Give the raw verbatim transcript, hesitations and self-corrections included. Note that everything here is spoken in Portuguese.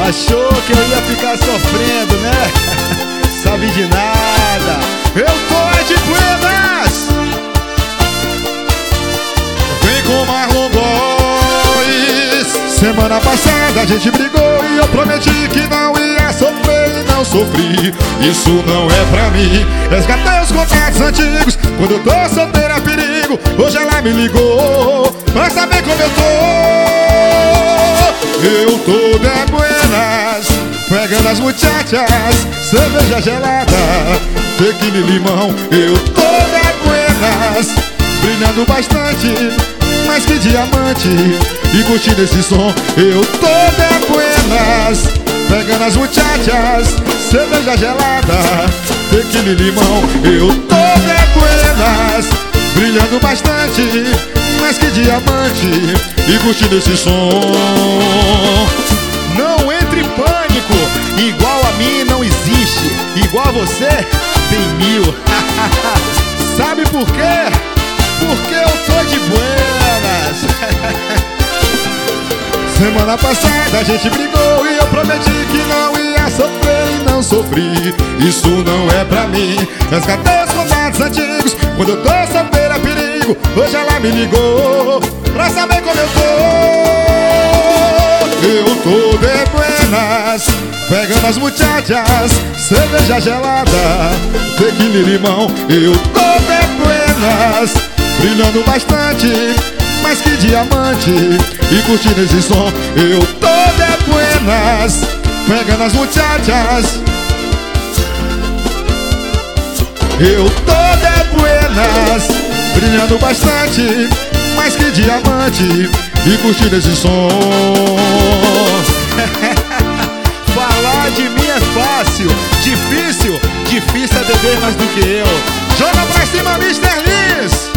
Achou que eu ia ficar sofrendo, né? Sabe de nada. Eu tô é de buenas. Vem com Marlon Góes. Semana passada a gente brigou e eu prometi que não ia sofrer e não sofri. Isso não é pra mim. Resgatei os contatos antigos. Quando eu tô solteiro é perigo. Hoje ela me ligou pra saber como eu tô. Eu tô de buenas, pegando as muchachas, cerveja gelada, tequila e limão. Eu tô de buenas, brilhando bastante, mais que diamante, e curtindo esse som. Eu tô de buenas, pegando as muchachas, cerveja gelada, tequila e limão. Eu tô de buenas, brilhando bastante, mais que diamante, e curtindo esse som. Não entre em pânico, igual a mim não existe, igual a você tem mil. Sabe por quê? Porque eu tô de buenas. Semana passada a gente brigou e eu prometi que não ia sofrer e não sofri. Isso não é pra mim. Resgatei os contatos antigos. Quando eu tô solteiro é perigo. Hoje ela me ligou pra saber como eu tô. Eu tô de buenas, pegando as muchachas, cerveja gelada, tequila e limão. Eu tô de buenas, brilhando bastante, mais que diamante, e curtindo esse som. Eu tô de buenas, pegando as muchachas. Eu tô de buenas, brilhando bastante, mais que diamante, e curtindo esse som. Falar de mim é fácil, difícil, difícil é beber mais do que eu. Joga pra cima, mister Lins.